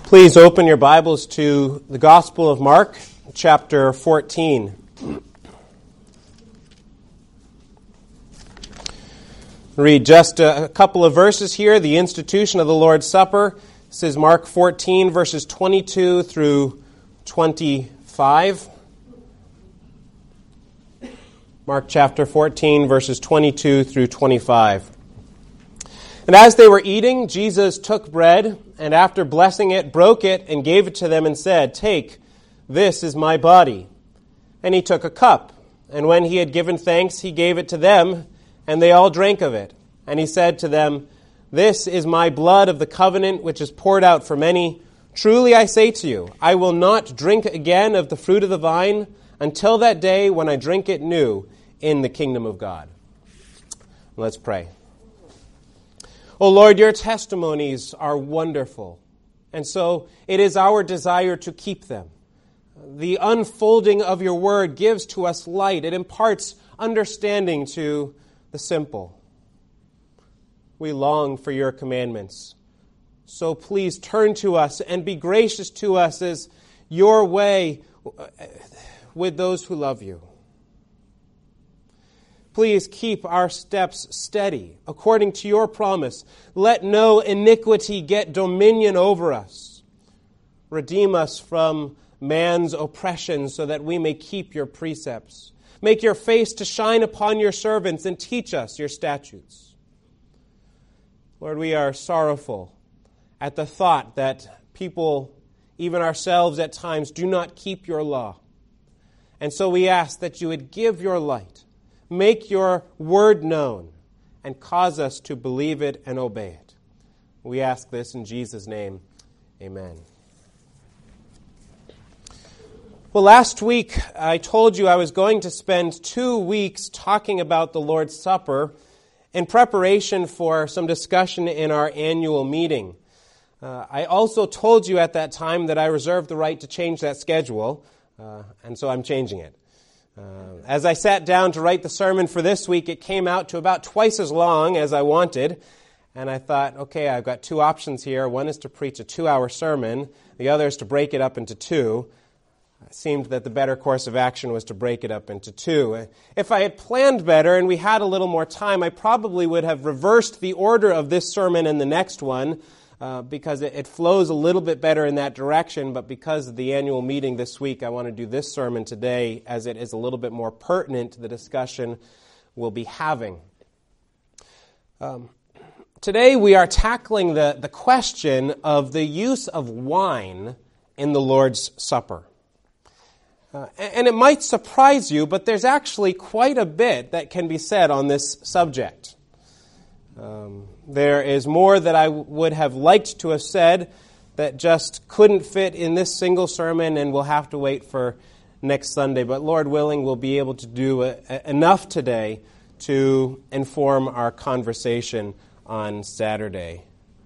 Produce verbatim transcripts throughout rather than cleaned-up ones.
Please open your Bibles to the Gospel of Mark, chapter fourteen. Read just a couple of verses here, the institution of the Lord's Supper. This is Mark fourteen, verses twenty-two through twenty-five. Mark chapter fourteen, verses twenty-two through twenty-five. And as they were eating, Jesus took bread, and after blessing it, broke it, and gave it to them, and said, "Take, this is my body." And he took a cup, and when he had given thanks, he gave it to them, and they all drank of it. And he said to them, "This is my blood of the covenant, which is poured out for many. Truly I say to you, I will not drink again of the fruit of the vine until that day when I drink it new in the kingdom of God." Let's pray. O Lord, your testimonies are wonderful, and so it is our desire to keep them. The unfolding of your word gives to us light. It imparts understanding to the simple. We long for your commandments. So please turn to us and be gracious to us as your way with those who love you. Please keep our steps steady according to your promise. Let no iniquity get dominion over us. Redeem us from man's oppression so that we may keep your precepts. Make your face to shine upon your servants and teach us your statutes. Lord, we are sorrowful at the thought that people, even ourselves at times, do not keep your law. And so we ask that you would give your light, make your word known, and cause us to believe it and obey it. We ask this in Jesus' name. Amen. Well, last week I told you I was going to spend two weeks talking about the Lord's Supper in preparation for some discussion in our annual meeting. Uh, I also told you at that time that I reserved the right to change that schedule, uh, and so I'm changing it. Uh, as I sat down to write the sermon for this week, it came out to about twice as long as I wanted. And I thought, okay, I've got two options here. One is to preach a two-hour sermon. The other is to break it up into two. It seemed that the better course of action was to break it up into two. If I had planned better and we had a little more time, I probably would have reversed the order of this sermon and the next one, Uh, because it, it flows a little bit better in that direction, but because of the annual meeting this week, I want to do this sermon today as it is a little bit more pertinent to the discussion we'll be having. Um, today we are tackling the, the question of the use of wine in the Lord's Supper. Uh, and it might surprise you, but there's actually quite a bit that can be said on this subject. Um, there is more that I w- would have liked to have said that just couldn't fit in this single sermon, and we'll have to wait for next Sunday. But Lord willing, we'll be able to do a, a, enough today to inform our conversation on Saturday.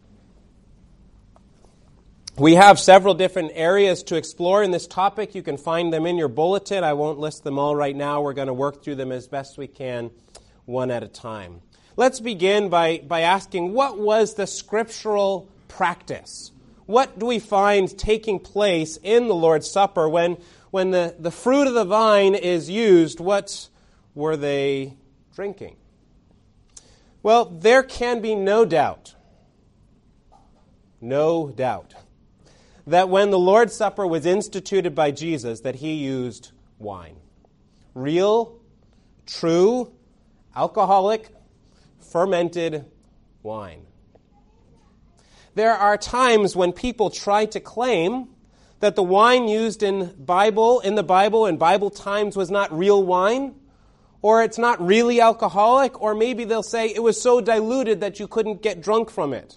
We have several different areas to explore in this topic. You can find them in your bulletin. I won't list them all right now. We're going to work through them as best we can, one at a time. Let's begin by, by asking, what was the scriptural practice? What do we find taking place in the Lord's Supper when, when the, the fruit of the vine is used? What were they drinking? Well, there can be no doubt, no doubt, that when the Lord's Supper was instituted by Jesus, that he used wine. Real, true, alcoholic, fermented wine. There are times when people try to claim that the wine used in Bible, in the Bible in Bible times was not real wine, or it's not really alcoholic, or maybe they'll say it was so diluted that you couldn't get drunk from it.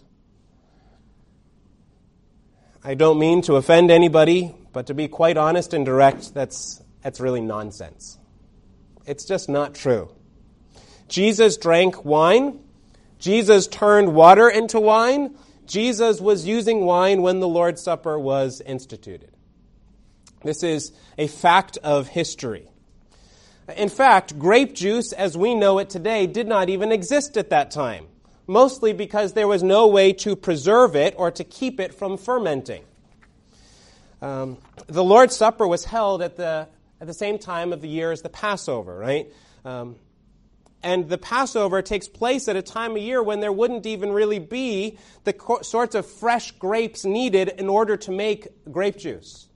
I don't mean to offend anybody, but to be quite honest and direct, that's that's really nonsense. It's just not true. Jesus drank wine. Jesus turned water into wine. Jesus was using wine when the Lord's Supper was instituted. This is a fact of history. In fact, grape juice, as we know it today, did not even exist at that time. mostly because there was no way to preserve it or to keep it from fermenting. Um, the Lord's Supper was held at the at the same time of the year as the Passover, right? Um, and the Passover takes place at a time of year when there wouldn't even really be the co- sorts of fresh grapes needed in order to make grape juice.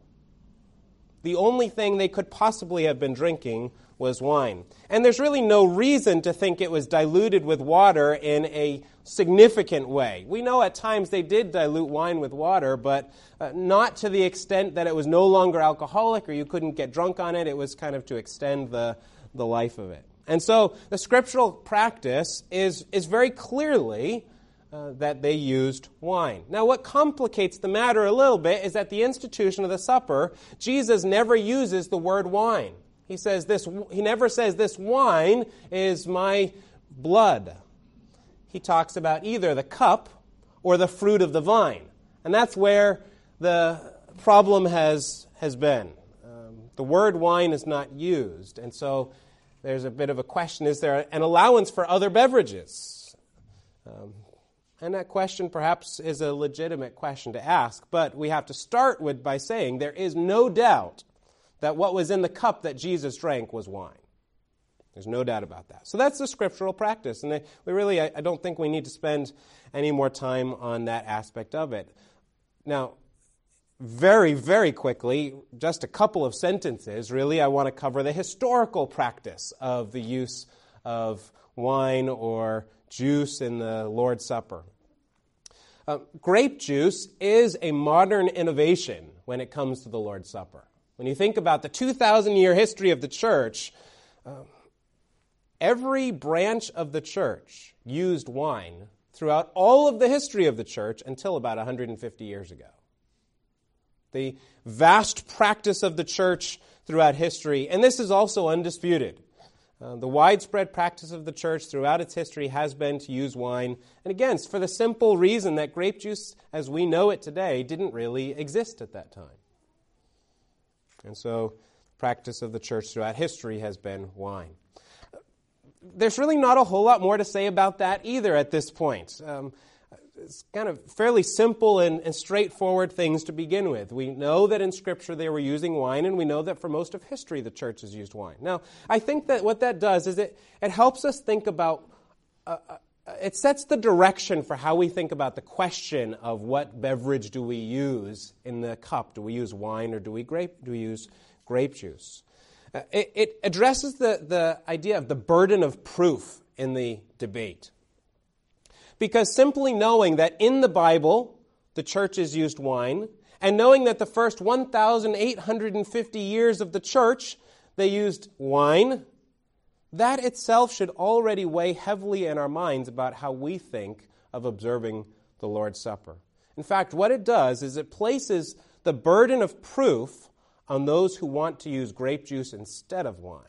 The only thing they could possibly have been drinking was wine. And there's really no reason to think it was diluted with water in a significant way. We know at times they did dilute wine with water, but uh, not to the extent that it was no longer alcoholic or you couldn't get drunk on it. It was kind of to extend the, the life of it. And so the scriptural practice is, is very clearly uh, that they used wine. Now, what complicates the matter a little bit is that the institution of the supper, Jesus never uses the word wine. He says this. He never says this wine is my blood. He talks about either the cup or the fruit of the vine. And that's where the problem has, has been. Um, the word wine is not used. And so there's a bit of a question, is there an allowance for other beverages? Um, and that question perhaps is a legitimate question to ask. But we have to start with by saying there is no doubt that what was in the cup that Jesus drank was wine. There's no doubt about that. So that's the scriptural practice. And we really, I don't think we need to spend any more time on that aspect of it. Now, very, very quickly, just a couple of sentences, really, I want to cover the historical practice of the use of wine or juice in the Lord's Supper. Uh, grape juice is a modern innovation when it comes to the Lord's Supper. When you think about the two thousand year history of the church, um, every branch of the church used wine throughout all of the history of the church until about one hundred fifty years ago. The vast practice of the church throughout history, and this is also undisputed. Uh, the widespread practice of the church throughout its history has been to use wine, and again, for the simple reason that grape juice, as we know it today, didn't really exist at that time. And so the practice of the church throughout history has been wine. There's really not a whole lot more to say about that either at this point. Um, it's kind of fairly simple and, and straightforward things to begin with. We know that in Scripture they were using wine, and we know that for most of history the church has used wine. Now, I think that what that does is it, it helps us think about, uh, uh, it sets the direction for how we think about the question of what beverage do we use in the cup. Do we use wine or do we grape? Do we use grape juice? Uh, it, it addresses the, the idea of the burden of proof in the debate. Because simply knowing that in the Bible the church has used wine, and knowing that the first one thousand eight hundred fifty years of the church they used wine, that itself should already weigh heavily in our minds about how we think of observing the Lord's Supper. In fact, what it does is it places the burden of proof on those who want to use grape juice instead of wine.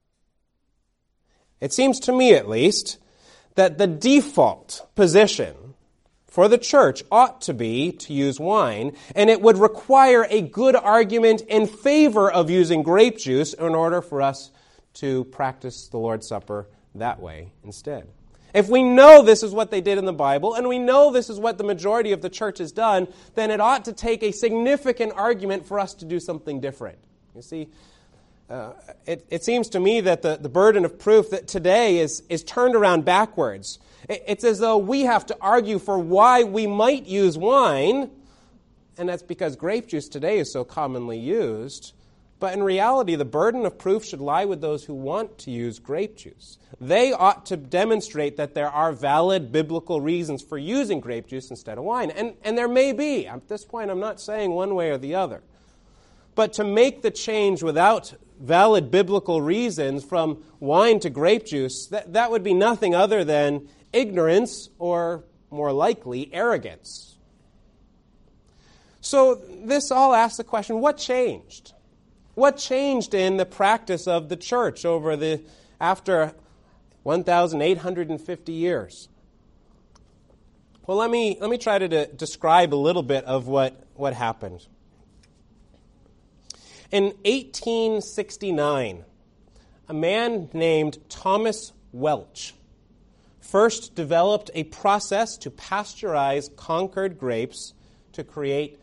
It seems to me, at least, that the default position for the church ought to be to use wine, and it would require a good argument in favor of using grape juice in order for us to practice the Lord's Supper that way instead. If we know this is what they did in the Bible, and we know this is what the majority of the church has done, then it ought to take a significant argument for us to do something different. You see, uh, it, it seems to me that the, the burden of proof that today is, is turned around backwards. It, it's as though we have to argue for why we might use wine, and that's because grape juice today is so commonly used. But in reality, the burden of proof should lie with those who want to use grape juice. They ought to demonstrate that there are valid biblical reasons for using grape juice instead of wine. And, and there may be. At this point, I'm not saying one way or the other. But to make the change without valid biblical reasons from wine to grape juice, that, that would be nothing other than ignorance or, more likely, arrogance. So this all asks the question, what changed? What changed in the practice of the church over the after one thousand eight hundred fifty years? Well, let me let me try to de- describe a little bit of what, what happened. In eighteen sixty-nine, a man named Thomas Welch first developed a process to pasteurize Concord grapes to create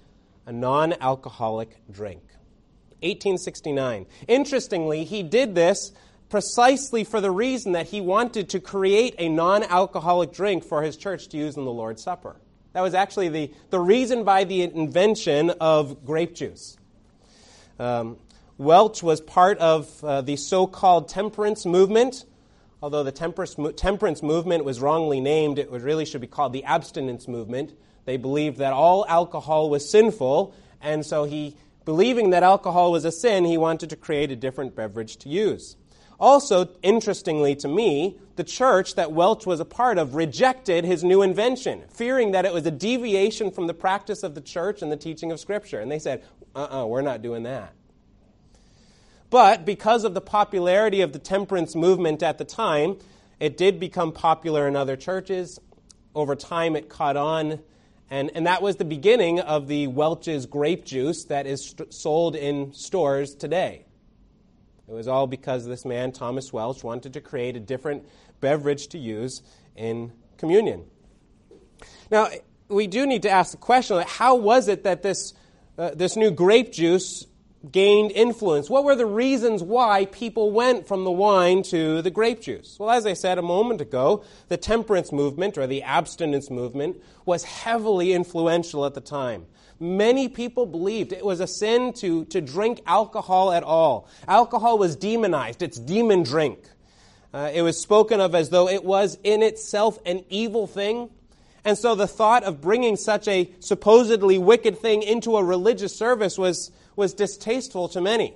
a non-alcoholic drink. eighteen sixty-nine. Interestingly, he did this precisely for the reason that he wanted to create a non-alcoholic drink for his church to use in the Lord's Supper. That was actually the, the reason by the invention of grape juice. Um, Welch was part of uh, the so-called temperance movement. Although the temperance, temperance movement was wrongly named, it really should be called the abstinence movement. They believed that all alcohol was sinful, and so he, believing that alcohol was a sin, he wanted to create a different beverage to use. Also, interestingly to me, the church that Welch was a part of rejected his new invention, fearing that it was a deviation from the practice of the church and the teaching of Scripture. And they said, uh-uh, we're not doing that. But because of the popularity of the temperance movement at the time, it did become popular in other churches. Over time, it caught on, and, and that was the beginning of the Welch's grape juice that is st- sold in stores today. It was all because this man, Thomas Welch, wanted to create a different beverage to use in communion. Now, we do need to ask the question, like, how was it that this uh, this new grape juice gained influence? What were the reasons why people went from the wine to the grape juice? Well, as I said a moment ago, the temperance movement or the abstinence movement was heavily influential at the time. Many people believed it was a sin to, to drink alcohol at all. Alcohol was demonized. It's demon drink. Uh, it was spoken of as though it was in itself an evil thing. And so the thought of bringing such a supposedly wicked thing into a religious service was was distasteful to many.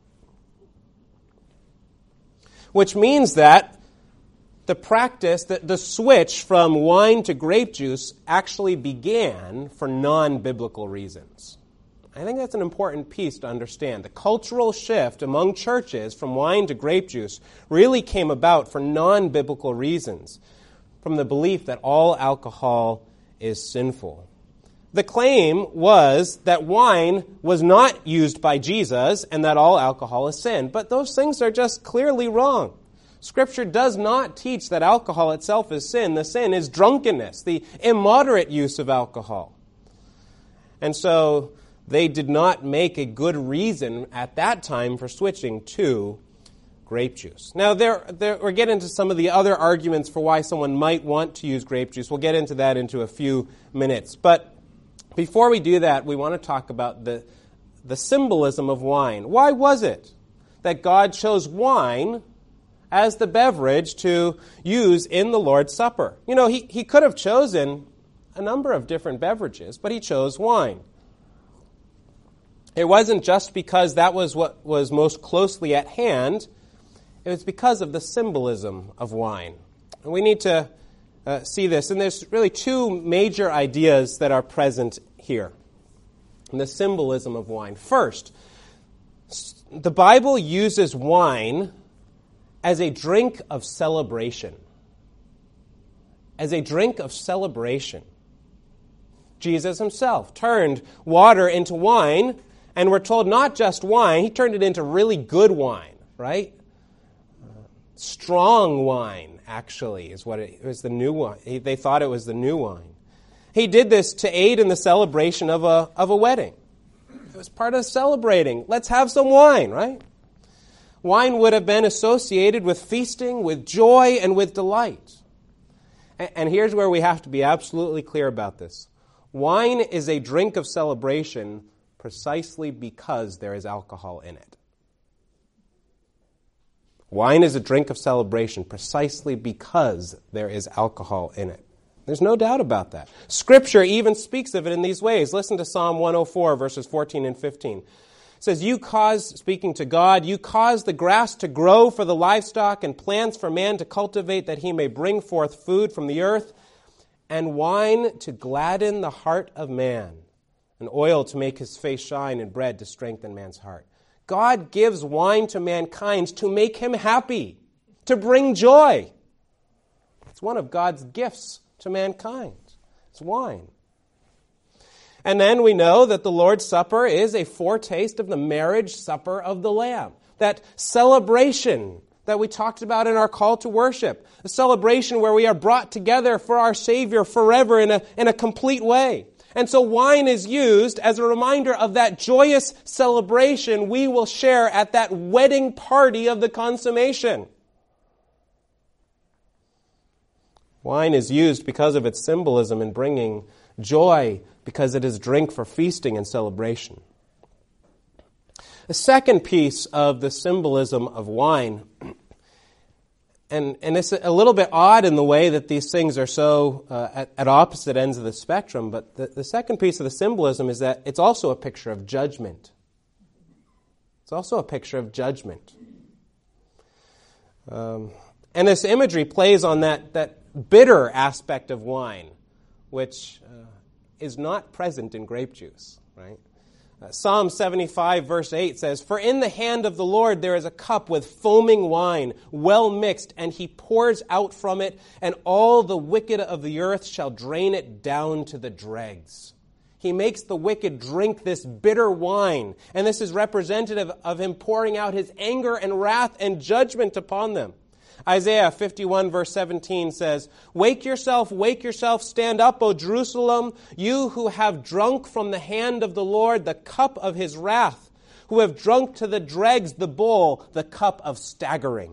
Which means that the practice, the, the switch from wine to grape juice actually began for non-biblical reasons. I think that's an important piece to understand. The cultural shift among churches from wine to grape juice really came about for non-biblical reasons, from the belief that all alcohol is sinful. The claim was that wine was not used by Jesus and that all alcohol is sin. But those things are just clearly wrong. Scripture does not teach that alcohol itself is sin. The sin is drunkenness, the immoderate use of alcohol. And so they did not make a good reason at that time for switching to grape juice. Now, there, there, we'll get into some of the other arguments for why someone might want to use grape juice. We'll get into that into a few minutes. But before we do that, we want to talk about the, the symbolism of wine. Why was it that God chose wine as the beverage to use in the Lord's Supper? You know, he, he could have chosen a number of different beverages, but he chose wine. It wasn't just because that was what was most closely at hand. It was because of the symbolism of wine. And we need to uh, see this. And there's really two major ideas that are present here in the symbolism of wine. First, the Bible uses wine as a drink of celebration. As a drink of celebration. Jesus himself turned water into wine, and we're told not just wine, he turned it into really good wine, right? Strong wine, actually, is what it, it was the new wine. He, they thought it was the new wine. He did this to aid in the celebration of a of a wedding. It was part of celebrating. Let's have some wine, right? Wine would have been associated with feasting, with joy, and with delight. And, and here's where we have to be absolutely clear about this. Wine is a drink of celebration precisely because there is alcohol in it. Wine is a drink of celebration precisely because there is alcohol in it. There's no doubt about that. Scripture even speaks of it in these ways. Listen to Psalm one oh four, verses fourteen and fifteen. It says, you cause, speaking to God, you cause the grass to grow for the livestock and plants for man to cultivate that he may bring forth food from the earth, and wine to gladden the heart of man, and oil to make his face shine, and bread to strengthen man's heart. God gives wine to mankind to make him happy, to bring joy. It's one of God's gifts to mankind. It's wine. And then we know that the Lord's Supper is a foretaste of the marriage supper of the Lamb. That celebration that we talked about in our call to worship. A celebration where we are brought together for our Savior forever in a, in a complete way. And so wine is used as a reminder of that joyous celebration we will share at that wedding party of the consummation. Wine is used because of its symbolism in bringing joy, because it is drink for feasting and celebration. The second piece of the symbolism of wine, and, and it's a little bit odd in the way that these things are so uh, at, at opposite ends of the spectrum, but the, the second piece of the symbolism is that it's also a picture of judgment. It's also a picture of judgment. Um, and this imagery plays on that, that bitter aspect of wine, which uh, is not present in grape juice, right? Uh, Psalm seventy-five verse eight says, "For in the hand of the Lord there is a cup with foaming wine, well mixed, and he pours out from it, and all the wicked of the earth shall drain it down to the dregs." He makes the wicked drink this bitter wine, and this is representative of him pouring out his anger and wrath and judgment upon them. Isaiah fifty-one verse seventeen says, "Wake yourself, wake yourself, stand up, O Jerusalem, you who have drunk from the hand of the Lord the cup of his wrath, who have drunk to the dregs the bowl, the cup of staggering."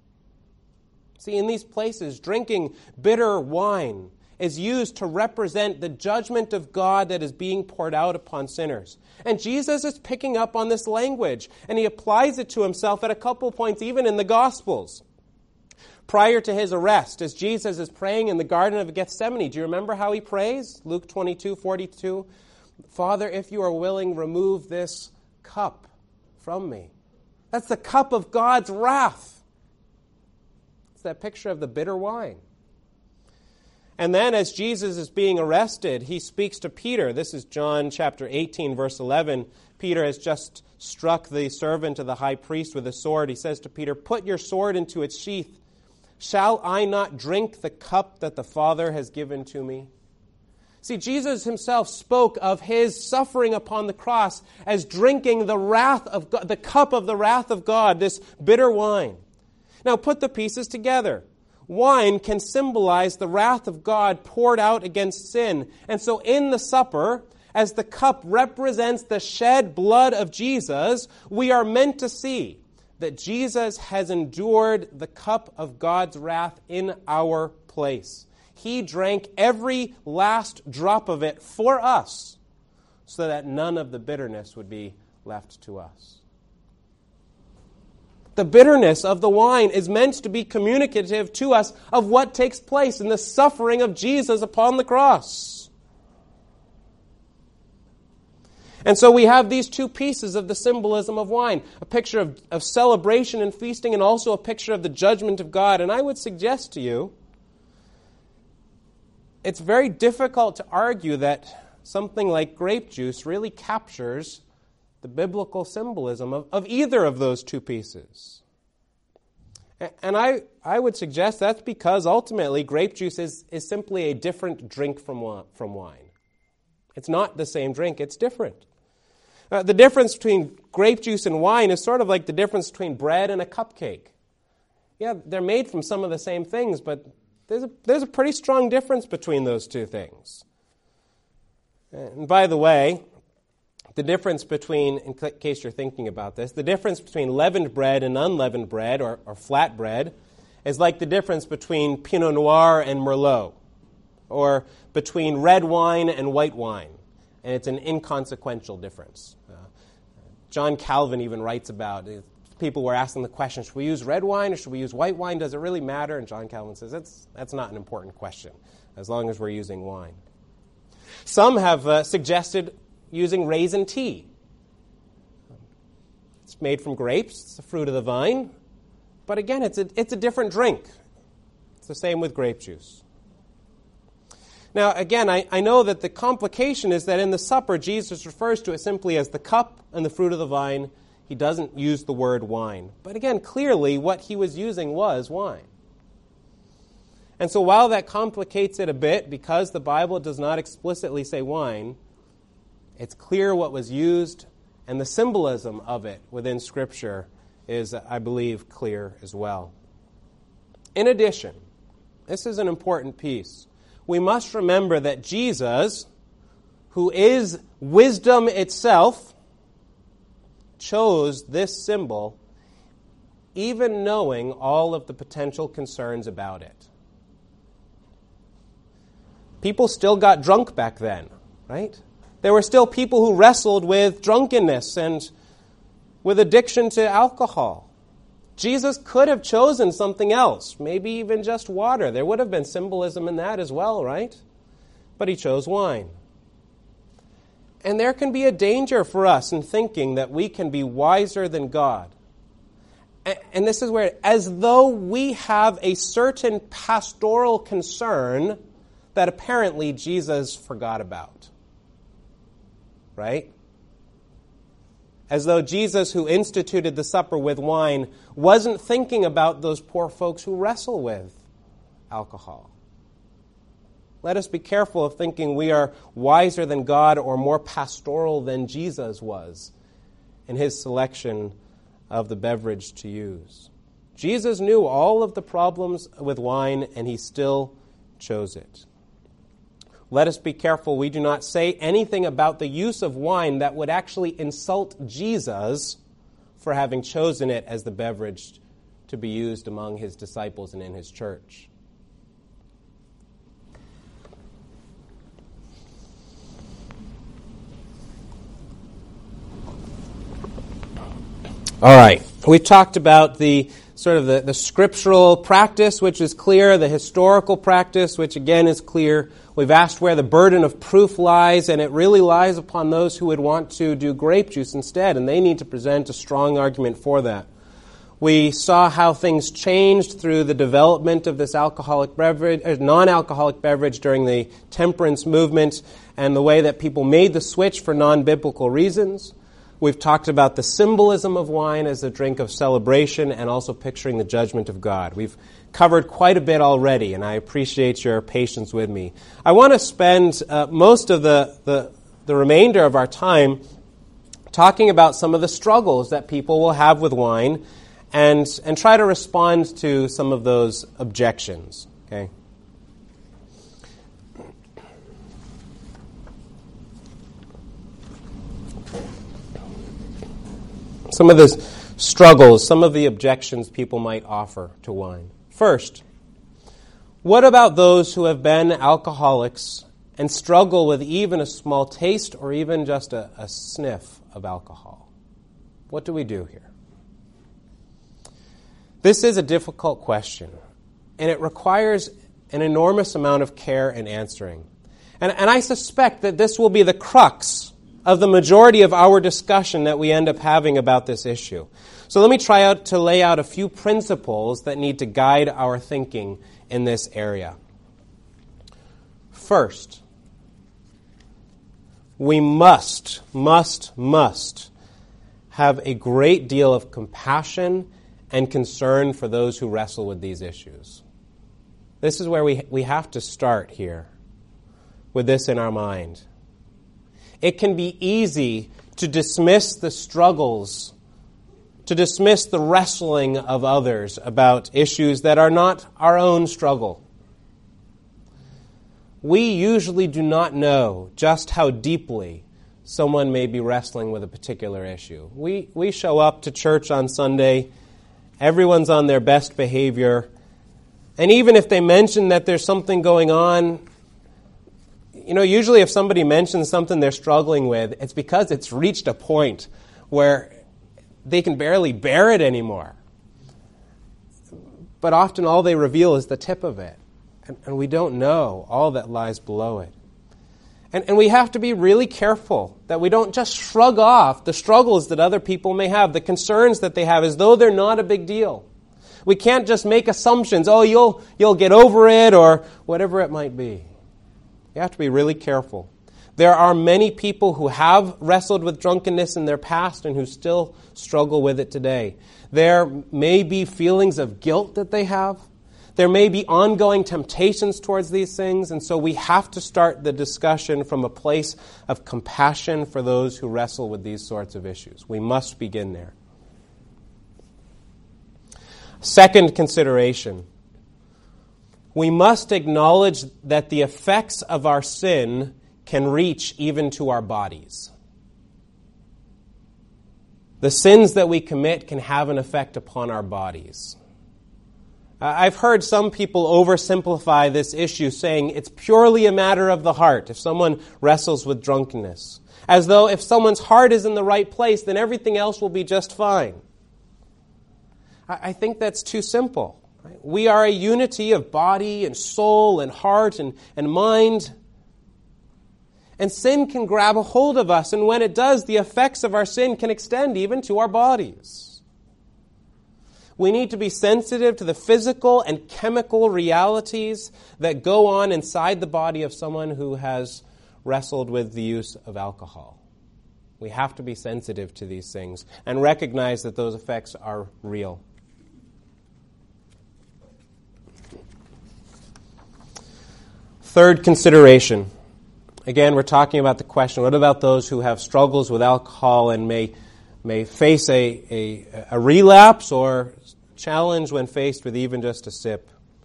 See, in these places, drinking bitter wine is used to represent the judgment of God that is being poured out upon sinners. And Jesus is picking up on this language, and he applies it to himself at a couple points, even in the Gospels. Prior to his arrest, as Jesus is praying in the Garden of Gethsemane, do you remember how he prays? Luke twenty-two forty-two, "Father, if you are willing, remove this cup from me." That's the cup of God's wrath. It's that picture of the bitter wine. And then as Jesus is being arrested, he speaks to Peter. This is John chapter eighteen, verse eleven. Peter has just struck the servant of the high priest with a sword. He says to Peter, "Put your sword into its sheath. Shall I not drink the cup that the Father has given to me?" See, Jesus himself spoke of his suffering upon the cross as drinking the wrath of God, the cup of the wrath of God, this bitter wine. Now put the pieces together. Wine can symbolize the wrath of God poured out against sin. And so in the supper, as the cup represents the shed blood of Jesus, we are meant to see that Jesus has endured the cup of God's wrath in our place. He drank every last drop of it for us so that none of the bitterness would be left to us. The bitterness of the wine is meant to be communicative to us of what takes place in the suffering of Jesus upon the cross. And so we have these two pieces of the symbolism of wine, a picture of, of celebration and feasting, and also a picture of the judgment of God. And I would suggest to you, it's very difficult to argue that something like grape juice really captures the biblical symbolism of, of either of those two pieces. And I, I would suggest that's because ultimately grape juice is, is simply a different drink from, from wine. It's not the same drink, it's different. Uh, the difference between grape juice and wine is sort of like the difference between bread and a cupcake. Yeah, they're made from some of the same things, but there's a, there's a pretty strong difference between those two things. And by the way, the difference between, in case you're thinking about this, the difference between leavened bread and unleavened bread, or, or flat bread, is like the difference between Pinot Noir and Merlot, or between red wine and white wine. And it's an inconsequential difference. Uh, John Calvin even writes about it. People were asking the question, should we use red wine or should we use white wine? Does it really matter? And John Calvin says, that's, that's not an important question, as long as we're using wine. Some have uh, suggested using raisin tea. It's made from grapes. It's the fruit of the vine. But again, it's a, it's a different drink. It's the same with grape juice. Now, again, I, I know that the complication is that in the supper, Jesus refers to it simply as the cup and the fruit of the vine. He doesn't use the word wine. But again, clearly what he was using was wine. And so while that complicates it a bit, because the Bible does not explicitly say wine, it's clear what was used, and the symbolism of it within Scripture is, I believe, clear as well. In addition, this is an important piece. We must remember that Jesus who is wisdom itself, chose this symbol, even knowing all of the potential concerns about it. People still got drunk back then, right? There were still people who wrestled with drunkenness and with addiction to alcohol. Jesus could have chosen something else, maybe even just water. There would have been symbolism in that as well, right? But he chose wine. And there can be a danger for us in thinking that we can be wiser than God. And this is where, as though we have a certain pastoral concern that apparently Jesus forgot about. Right? As though Jesus, who instituted the supper with wine, wasn't thinking about those poor folks who wrestle with alcohol. Let us be careful of thinking we are wiser than God or more pastoral than Jesus was in his selection of the beverage to use. Jesus knew all of the problems with wine, and he still chose it. Let us be careful we do not say anything about the use of wine that would actually insult Jesus for having chosen it as the beverage to be used among his disciples and in his church. All right, we've talked about the sort of the, the scriptural practice, which is clear, the historical practice, which again is clear. We've asked where the burden of proof lies, and it really lies upon those who would want to do grape juice instead, and they need to present a strong argument for that. We saw how things changed through the development of this alcoholic beverage, or non-alcoholic beverage during the temperance movement, and the way that people made the switch for non-biblical reasons. We've talked about the symbolism of wine as a drink of celebration and also picturing the judgment of God. We've covered quite a bit already, and I appreciate your patience with me. I want to spend uh, most of the, the, the remainder of our time talking about some of the struggles that people will have with wine and, and try to respond to some of those objections. Okay? Some of the struggles, some of the objections people might offer to wine. First, what about those who have been alcoholics and struggle with even a small taste or even just a, a sniff of alcohol? What do we do here? This is a difficult question, and it requires an enormous amount of care in answering. And, and I suspect that this will be the crux of the majority of our discussion that we end up having about this issue. So let me try out to lay out a few principles that need to guide our thinking in this area. First, we must, must, must have a great deal of compassion and concern for those who wrestle with these issues. This is where we, we have to start here, with this in our mind. It can be easy to dismiss the struggles, to dismiss the wrestling of others about issues that are not our own struggle. We usually do not know just how deeply someone may be wrestling with a particular issue. We, we show up to church on Sunday, everyone's on their best behavior, and even if they mention that there's something going on, you know, usually if somebody mentions something they're struggling with, it's because it's reached a point where they can barely bear it anymore. But often all they reveal is the tip of it. And, and we don't know all that lies below it. And, and we have to be really careful that we don't just shrug off the struggles that other people may have, the concerns that they have, as though they're not a big deal. We can't just make assumptions, oh, you'll you'll get over it, or whatever it might be. You have to be really careful. There are many people who have wrestled with drunkenness in their past and who still struggle with it today. There may be feelings of guilt that they have. There may be ongoing temptations towards these things, and so we have to start the discussion from a place of compassion for those who wrestle with these sorts of issues. We must begin there. Second consideration. We must acknowledge that the effects of our sin can reach even to our bodies. The sins that we commit can have an effect upon our bodies. I've heard some people oversimplify this issue, saying it's purely a matter of the heart if someone wrestles with drunkenness. As though if someone's heart is in the right place, then everything else will be just fine. I think that's too simple. We are a unity of body and soul and heart and, and mind. And sin can grab a hold of us, and when it does, the effects of our sin can extend even to our bodies. We need to be sensitive to the physical and chemical realities that go on inside the body of someone who has wrestled with the use of alcohol. We have to be sensitive to these things and recognize that those effects are real. Third consideration. Again, we're talking about the question, what about those who have struggles with alcohol and may may face a, a, a relapse or challenge when faced with even just a sip?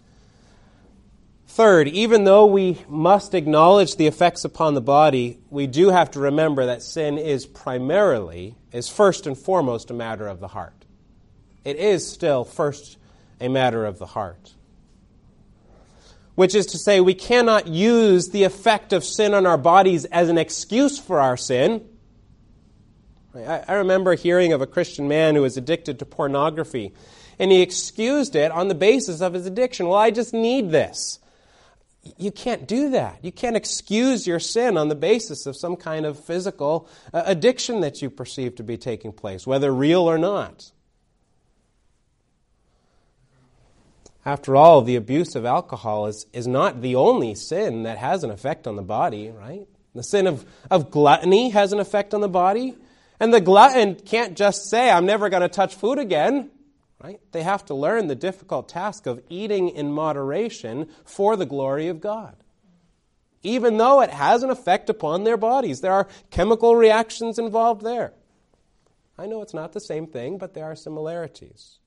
Third, even though we must acknowledge the effects upon the body, we do have to remember that sin is primarily, is first and foremost a matter of the heart. It is still first a matter of the heart. Which is to say, we cannot use the effect of sin on our bodies as an excuse for our sin. I, I remember hearing of a Christian man who was addicted to pornography, and he excused it on the basis of his addiction. Well, I just need this. You can't do that. You can't excuse your sin on the basis of some kind of physical uh, addiction that you perceive to be taking place, whether real or not. After all, the abuse of alcohol is, is not the only sin that has an effect on the body, right? The sin of, of gluttony has an effect on the body. And the glutton can't just say, I'm never going to touch food again. Right? They have to learn the difficult task of eating in moderation for the glory of God. Even though it has an effect upon their bodies. There are chemical reactions involved there. I know it's not the same thing, but there are similarities.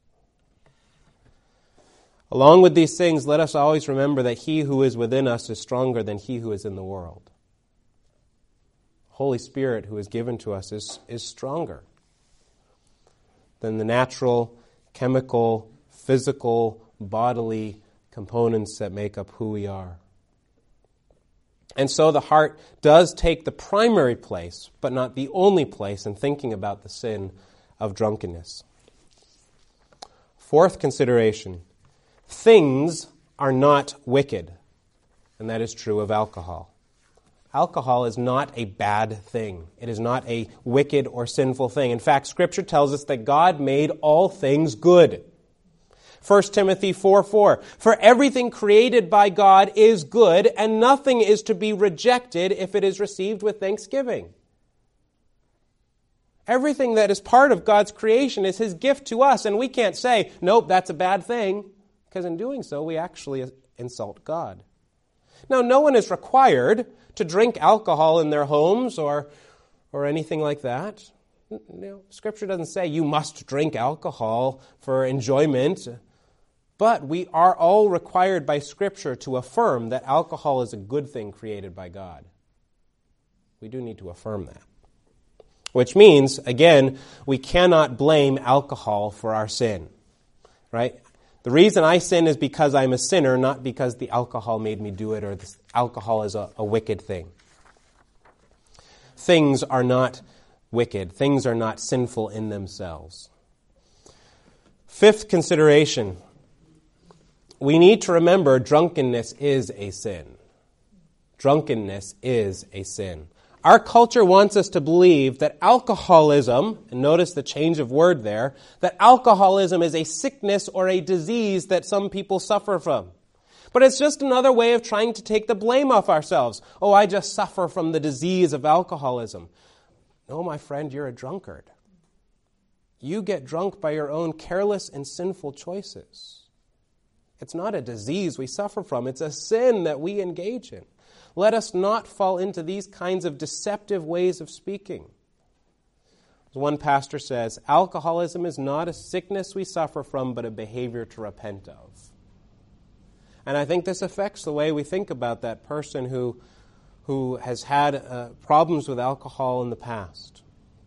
Along with these things, let us always remember that he who is within us is stronger than he who is in the world. Holy Spirit, who is given to us, is, is stronger than the natural, chemical, physical, bodily components that make up who we are. And so the heart does take the primary place, but not the only place, in thinking about the sin of drunkenness. Fourth consideration, things are not wicked, and that is true of alcohol. Alcohol is not a bad thing. It is not a wicked or sinful thing. In fact, Scripture tells us that God made all things good. First Timothy four four, for everything created by God is good, and nothing is to be rejected if it is received with thanksgiving. Everything that is part of God's creation is His gift to us, and we can't say, nope, that's a bad thing, because in doing so, we actually insult God. Now, no one is required to drink alcohol in their homes or or anything like that. You know, Scripture doesn't say you must drink alcohol for enjoyment, but we are all required by Scripture to affirm that alcohol is a good thing created by God. We do need to affirm that. Which means, again, we cannot blame alcohol for our sin, right? The reason I sin is because I'm a sinner, not because the alcohol made me do it or the alcohol is a, a wicked thing. Things are not wicked. Things are not sinful in themselves. Fifth consideration, we need to remember drunkenness is a sin. Drunkenness is a sin. Our culture wants us to believe that alcoholism, and notice the change of word there, that alcoholism is a sickness or a disease that some people suffer from. But it's just another way of trying to take the blame off ourselves. Oh, I just suffer from the disease of alcoholism. No, my friend, you're a drunkard. You get drunk by your own careless and sinful choices. It's not a disease we suffer from. It's a sin that we engage in. Let us not fall into these kinds of deceptive ways of speaking. As one pastor says, alcoholism is not a sickness we suffer from, but a behavior to repent of. And I think this affects the way we think about that person who, who has had uh, problems with alcohol in the past.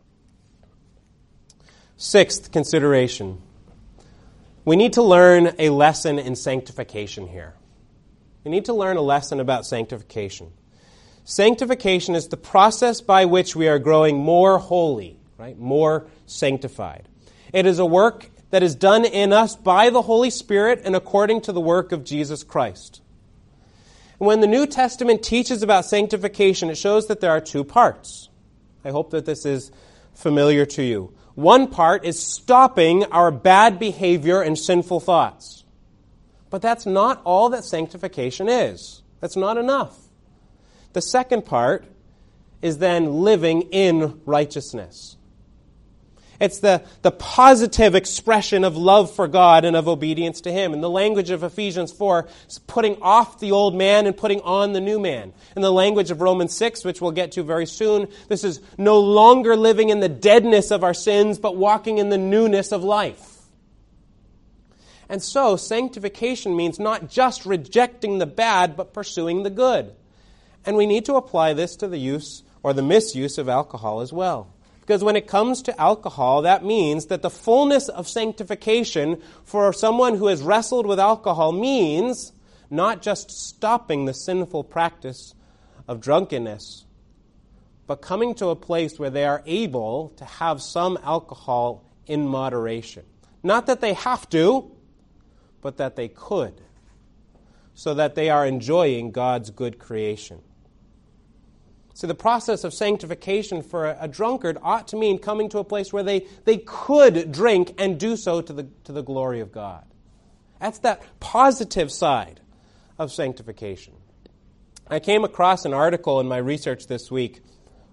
Sixth consideration. We need to learn a lesson in sanctification here. We need to learn a lesson about sanctification. Sanctification is the process by which we are growing more holy, right? More sanctified. It is a work that is done in us by the Holy Spirit and according to the work of Jesus Christ. And when the New Testament teaches about sanctification, it shows that there are two parts. I hope that this is familiar to you. One part is stopping our bad behavior and sinful thoughts. But that's not all that sanctification is. That's not enough. The second part is then living in righteousness. It's the, the positive expression of love for God and of obedience to Him. In the language of Ephesians four, it's putting off the old man and putting on the new man. In the language of Romans six, which we'll get to very soon, this is no longer living in the deadness of our sins, but walking in the newness of life. And so, sanctification means not just rejecting the bad, but pursuing the good. And we need to apply this to the use or the misuse of alcohol as well. Because when it comes to alcohol, that means that the fullness of sanctification for someone who has wrestled with alcohol means not just stopping the sinful practice of drunkenness, but coming to a place where they are able to have some alcohol in moderation. Not that they have to, but that they could, so that they are enjoying God's good creation. So the process of sanctification for a, a drunkard ought to mean coming to a place where they, they could drink and do so to the, to the glory of God. That's that positive side of sanctification. I came across an article in my research this week.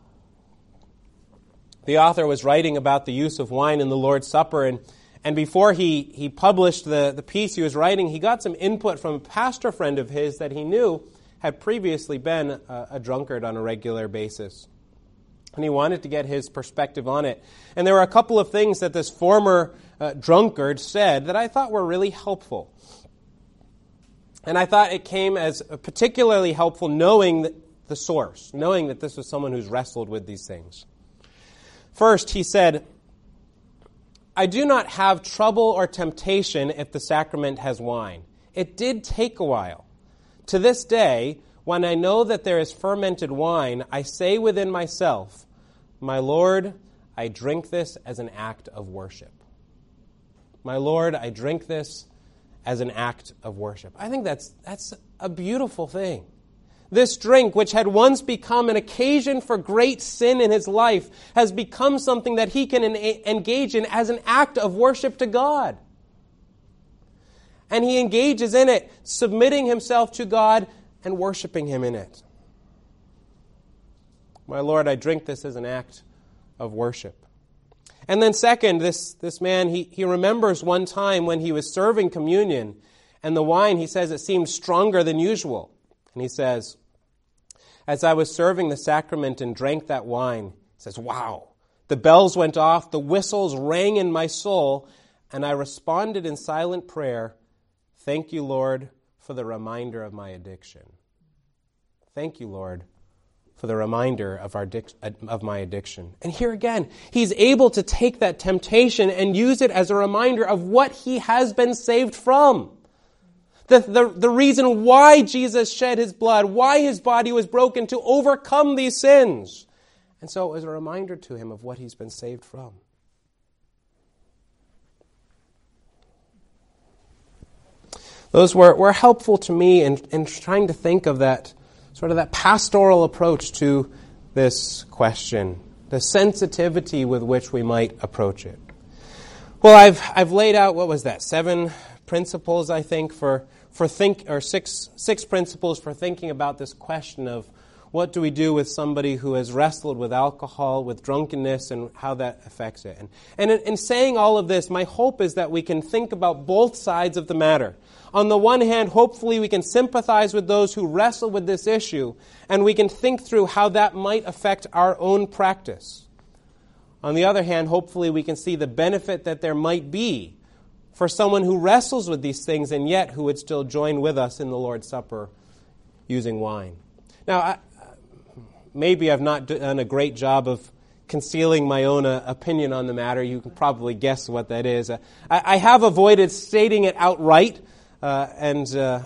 The author was writing about the use of wine in the Lord's Supper, and, and before he, he published the, the piece he was writing, he got some input from a pastor friend of his that he knew had previously been a, a drunkard on a regular basis. And he wanted to get his perspective on it. And there were a couple of things that this former uh, drunkard said that I thought were really helpful. And I thought it came as particularly helpful knowing the, the source, knowing that this was someone who's wrestled with these things. First, he said, "I do not have trouble or temptation if the sacrament has wine. It did take a while. To this day, when I know that there is fermented wine, I say within myself, 'My Lord, I drink this as an act of worship.' My Lord, I drink this as an act of worship." I think that's that's a beautiful thing. This drink, which had once become an occasion for great sin in his life, has become something that he can en- engage in as an act of worship to God. And he engages in it, submitting himself to God and worshiping Him in it. My Lord, I drink this as an act of worship. And then second, this, this man, he, he remembers one time when he was serving communion, and the wine, he says, it seemed stronger than usual. And he says, "As I was serving the sacrament and drank that wine," he says, "wow, the bells went off, the whistles rang in my soul, and I responded in silent prayer, 'Thank you, Lord, for the reminder of my addiction.' Thank you, Lord, for the reminder of our of my addiction." And here again, he's able to take that temptation and use it as a reminder of what he has been saved from. The, the, the reason why Jesus shed his blood, why his body was broken to overcome these sins. And so it was a reminder to him of what he's been saved from. Those were, were helpful to me in, in trying to think of that sort of that pastoral approach to this question, the sensitivity with which we might approach it. Well, I've I've laid out, what was that, seven principles, I think, for for think or six six principles for thinking about this question of what do we do with somebody who has wrestled with alcohol, with drunkenness, and how that affects it. And, and in, in saying all of this, my hope is that we can think about both sides of the matter. On the one hand, hopefully we can sympathize with those who wrestle with this issue, and we can think through how that might affect our own practice. On the other hand, hopefully we can see the benefit that there might be for someone who wrestles with these things and yet who would still join with us in the Lord's Supper using wine. Now, I, maybe I've not done a great job of concealing my own uh, opinion on the matter. You can probably guess what that is. Uh, I, I have avoided stating it outright, uh, and uh,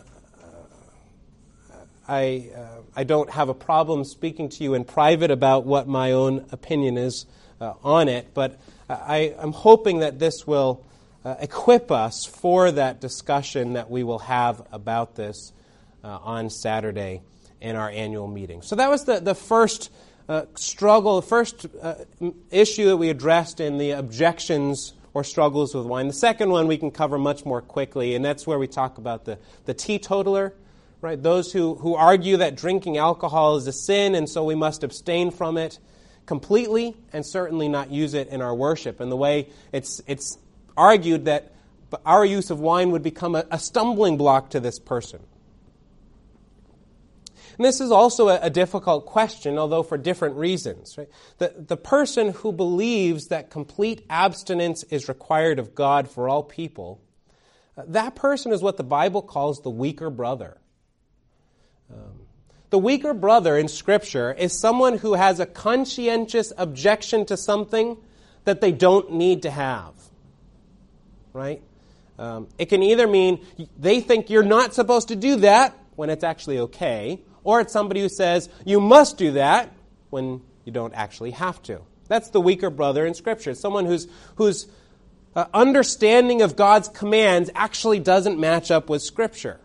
I uh, I don't have a problem speaking to you in private about what my own opinion is uh, on it, but I, I'm hoping that this will uh, equip us for that discussion that we will have about this uh, on Saturday in our annual meeting. So that was the, the first uh, struggle, the first uh, issue that we addressed in the objections or struggles with wine. The second one we can cover much more quickly, and that's where we talk about the, the teetotaler, right? Those who, who argue that drinking alcohol is a sin and so we must abstain from it completely and certainly not use it in our worship. And the way it's it's argued that our use of wine would become a, a stumbling block to this person. And this is also a, a difficult question, although for different reasons. Right? The, the person who believes that complete abstinence is required of God for all people, uh, that person is what the Bible calls the weaker brother. Um, the weaker brother in Scripture is someone who has a conscientious objection to something that they don't need to have. Right? Um, it can either mean they think you're not supposed to do that when it's actually okay, or it's somebody who says you must do that when you don't actually have to. That's the weaker brother in Scripture. It's someone whose whose uh, understanding of God's commands actually doesn't match up with Scripture.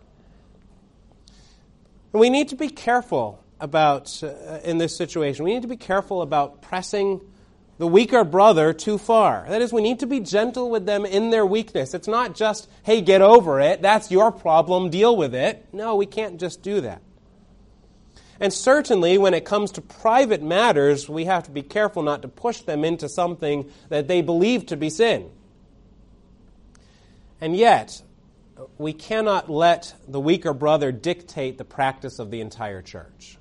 And we need to be careful about, uh, in this situation, we need to be careful about pressing the weaker brother too far. That is, we need to be gentle with them in their weakness. It's not just, hey, get over it, that's your problem, deal with it. No, we can't just do that. And certainly, when it comes to private matters, we have to be careful not to push them into something that they believe to be sin. And yet, we cannot let the weaker brother dictate the practice of the entire church.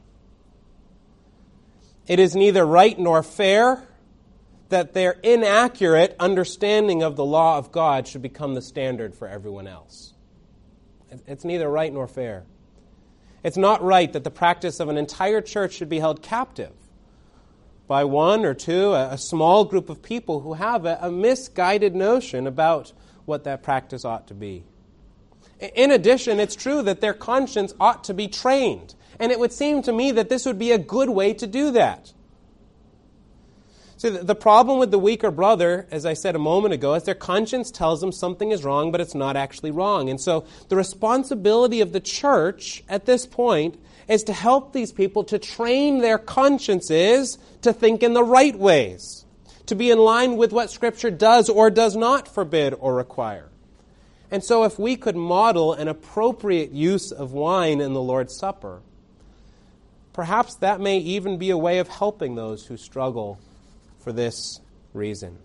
It is neither right nor fair that their inaccurate understanding of the law of God should become the standard for everyone else. It's neither right nor fair. It's not right that the practice of an entire church should be held captive by one or two, a small group of people who have a, a misguided notion about what that practice ought to be. In addition, it's true that their conscience ought to be trained, and it would seem to me that this would be a good way to do that. See, the problem with the weaker brother, as I said a moment ago, is their conscience tells them something is wrong, but it's not actually wrong. And so the responsibility of the church at this point is to help these people to train their consciences to think in the right ways, to be in line with what Scripture does or does not forbid or require. And so if we could model an appropriate use of wine in the Lord's Supper, perhaps that may even be a way of helping those who struggle for this reason.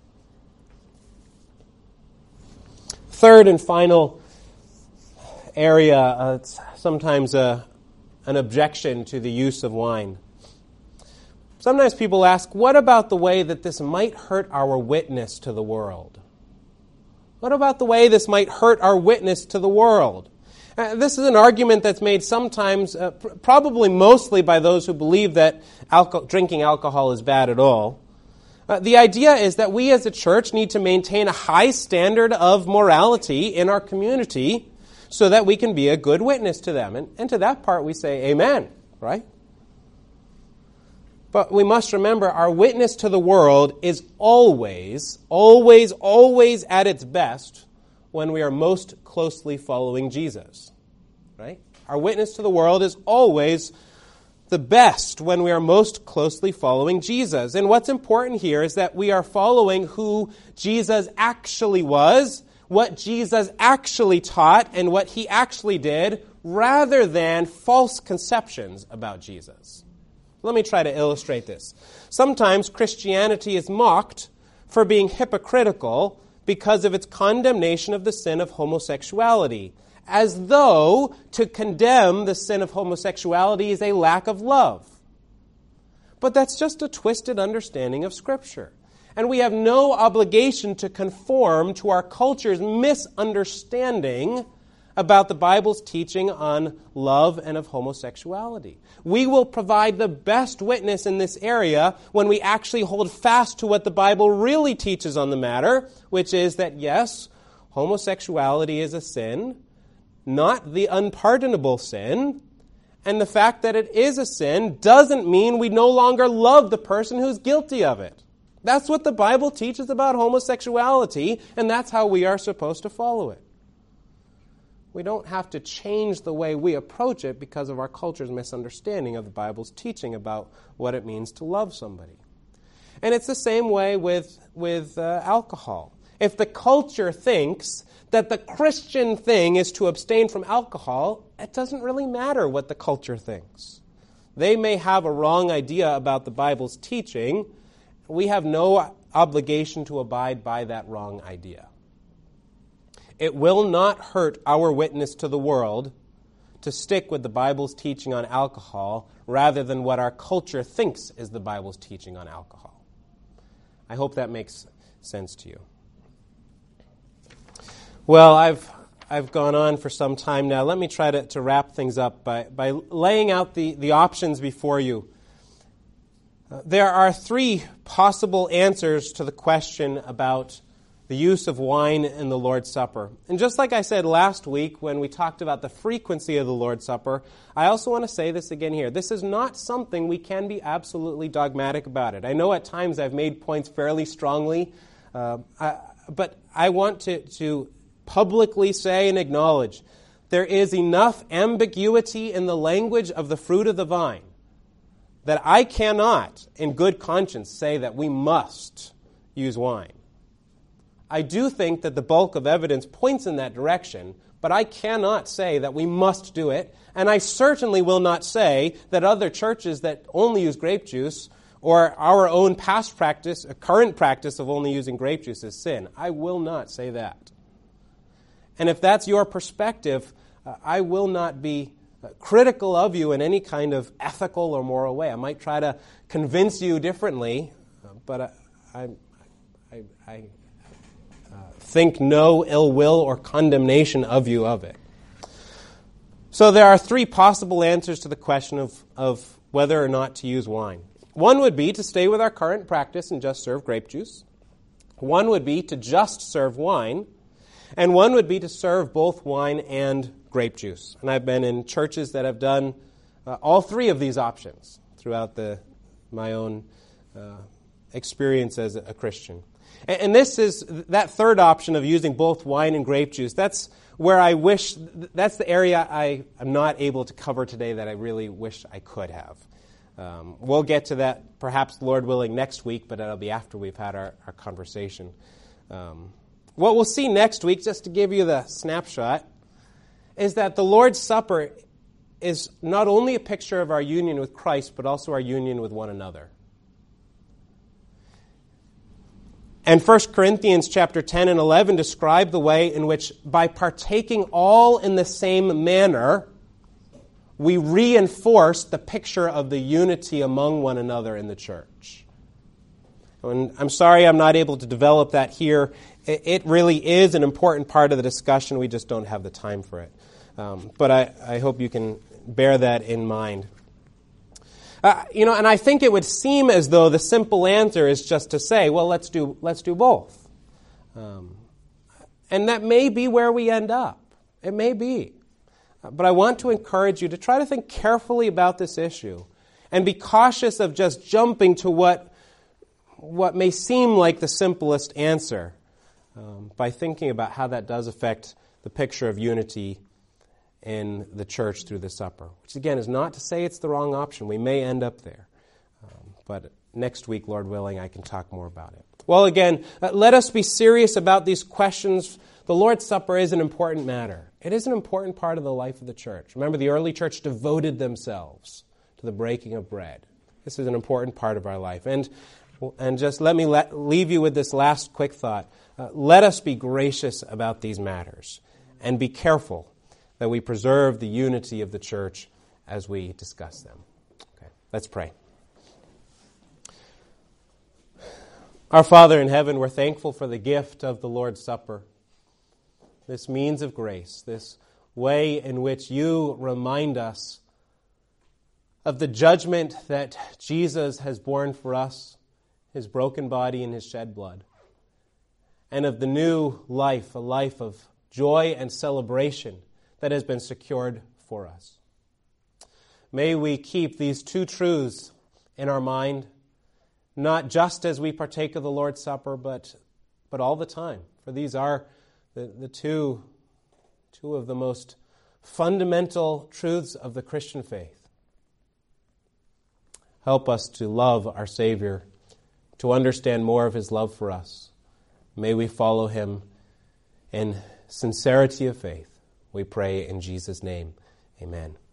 Third and final area, uh, it's sometimes a, an objection to the use of wine. Sometimes people ask, what about the way that this might hurt our witness to the world? What about the way this might hurt our witness to the world? Uh, this is an argument that's made sometimes, uh, pr- probably mostly by those who believe that alco- drinking alcohol is bad at all. Uh, the idea is that we as a church need to maintain a high standard of morality in our community so that we can be a good witness to them. And, and to that part we say amen, right? But we must remember our witness to the world is always, always, always at its best when we are most closely following Jesus, right? Our witness to the world is always the best when we are most closely following Jesus. And what's important here is that we are following who Jesus actually was, what Jesus actually taught, and what he actually did, rather than false conceptions about Jesus. Let me try to illustrate this. Sometimes Christianity is mocked for being hypocritical because of its condemnation of the sin of homosexuality, as though to condemn the sin of homosexuality is a lack of love. But that's just a twisted understanding of Scripture. And we have no obligation to conform to our culture's misunderstanding about the Bible's teaching on love and of homosexuality. We will provide the best witness in this area when we actually hold fast to what the Bible really teaches on the matter, which is that, yes, homosexuality is a sin, not the unpardonable sin, and the fact that it is a sin doesn't mean we no longer love the person who's guilty of it. That's what the Bible teaches about homosexuality, and that's how we are supposed to follow it. We don't have to change the way we approach it because of our culture's misunderstanding of the Bible's teaching about what it means to love somebody. And it's the same way with, with uh, alcohol. If the culture thinks that the Christian thing is to abstain from alcohol, it doesn't really matter what the culture thinks. They may have a wrong idea about the Bible's teaching. We have no obligation to abide by that wrong idea. It will not hurt our witness to the world to stick with the Bible's teaching on alcohol rather than what our culture thinks is the Bible's teaching on alcohol. I hope that makes sense to you. Well, I've I've gone on for some time now. Let me try to, to wrap things up by, by laying out the, the options before you. Uh, there are three possible answers to the question about the use of wine in the Lord's Supper. And just like I said last week when we talked about the frequency of the Lord's Supper, I also want to say this again here. This is not something we can be absolutely dogmatic about it. I know at times I've made points fairly strongly, uh, I, but I want to, to publicly say and acknowledge there is enough ambiguity in the language of the fruit of the vine that I cannot, in good conscience, say that we must use wine. I do think that the bulk of evidence points in that direction, but I cannot say that we must do it, and I certainly will not say that other churches that only use grape juice or our own past practice, current practice of only using grape juice is sin. I will not say that. And if that's your perspective, uh, I will not be critical of you in any kind of ethical or moral way. I might try to convince you differently, but I, I, I, I uh, think no ill will or condemnation of you of it. So there are three possible answers to the question of, of whether or not to use wine. One would be to stay with our current practice and just serve grape juice. One would be to just serve wine. And one would be to serve both wine and grape juice. And I've been in churches that have done uh, all three of these options throughout the my own uh, experience as a Christian. And, and this is that third option of using both wine and grape juice. That's where I wish, that's the area I am not able to cover today that I really wish I could have. Um, we'll get to that, perhaps, Lord willing, next week, but it'll be after we've had our, our conversation. Um, what we'll see next week, just to give you the snapshot, is that the Lord's Supper is not only a picture of our union with Christ, but also our union with one another. And First Corinthians chapter ten and eleven describe the way in which, by partaking all in the same manner, we reinforce the picture of the unity among one another in the church. And I'm sorry I'm not able to develop that here. It really is an important part of the discussion. We just don't have the time for it. Um, but I, I hope you can bear that in mind. Uh, you know, and I think it would seem as though the simple answer is just to say, well, let's do let's do both. Um, and that may be where we end up. It may be. But I want to encourage you to try to think carefully about this issue and be cautious of just jumping to what, what may seem like the simplest answer um, by thinking about how that does affect the picture of unity in the church through the supper, which again is not to say it's the wrong option. We may end up there. Um, but next week, Lord willing, I can talk more about it. Well, again, uh, let us be serious about these questions. The Lord's Supper is an important matter. It is an important part of the life of the church. Remember, the early church devoted themselves to the breaking of bread. This is an important part of our life. And and just let me let, leave you with this last quick thought. Uh, let us be gracious about these matters and be careful that we preserve the unity of the church as we discuss them. Okay, let's pray. Our Father in heaven, we're thankful for the gift of the Lord's Supper, this means of grace, this way in which you remind us of the judgment that Jesus has borne for us, his broken body and his shed blood, and of the new life, a life of joy and celebration that has been secured for us. May we keep these two truths in our mind, not just as we partake of the Lord's Supper, but, but all the time. For these are the, the two, two of the most fundamental truths of the Christian faith. Help us to love our Savior, to understand more of his love for us. May we follow him in sincerity of faith. We pray in Jesus' name. Amen.